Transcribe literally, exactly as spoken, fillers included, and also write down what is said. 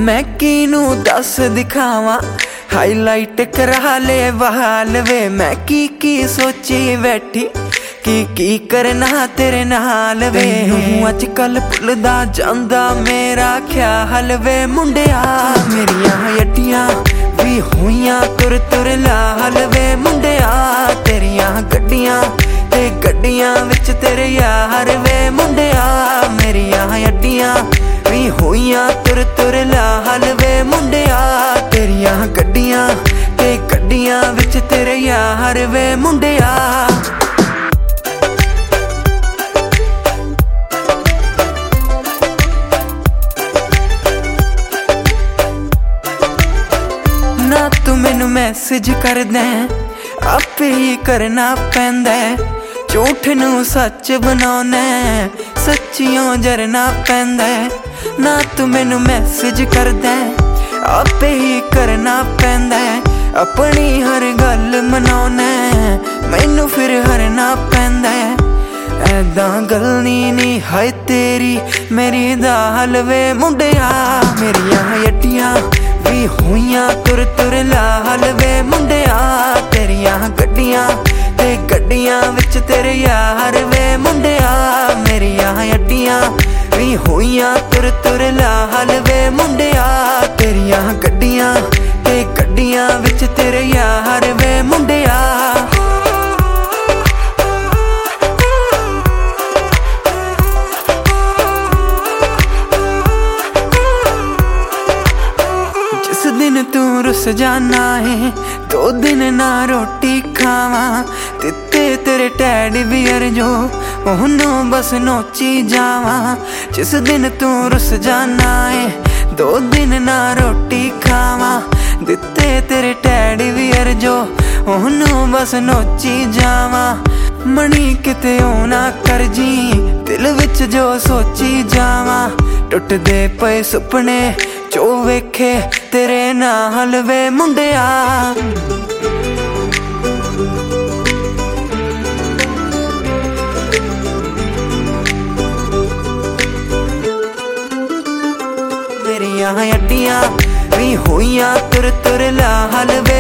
मैं किनू दस दिखावा हाईलाइट करा ले बहाल वे। मैं की की सोची बैठी की की करना तेरे नाल वे। अज कल भुलदा जांदा मेरा ख्याल वे। मुंडिया मेरिया अड्डियां भी होइयां तुर तुर लाल वे। मुंडिया तेरियां गड्डियां ते गड्डियां विच तेरे यार वे। मुंडिया मेरिया अड्डियां भी होइयां तुर तुर लाल वे। मुंडिया तेरियां गड्डियां ते गड्डियां विच तेरे यार वे। मुंडिया ना तू मैनू मैसेज कर दे आपे ही करना पैंदा। झूठ नू सच बनाउना सच्चियों जरना पैंदा। ना तू मैनू मैसेज कर दे आपे ही करना पैंदा। अपनी हर गल मनाउना मैनू फिर हरना पैंदा। ऐदां गल नी नी हाय तेरी मेरी दाल वे। मुंडिया मेरियां अड्डियां भी होइयां तुर तुर लाल वे। मुंडिया तेरियां गड्डियां ते गड्डियां विच तेरे यार वे। मुंडिया मेरियां अड्डियां भी होइयां तुर तुर लाल वे। मुंडिया तेरियां गड्डियां ते गड्डियां विच तेरे यार वे। मुंडिया जिस दिन तू रुस जाना है दो दिन ना रोटी खावा। तित्ते तेरे टैडी बियर जो ओनू बस नोची जावा। जिस दिन तू रुस जाना है दो दिन ना रोटी खावा। दिते तेरे टैडी बियर जो ओनू बस नोची जावा। मनी किते ओना कर जी दिल विच जो सोची जावा। टुटदे पे सुपने जो वेखे तेरे नाल वे। मुंडिया मेरियां अड्डियां भी होइयां तुर तुर लाल वे।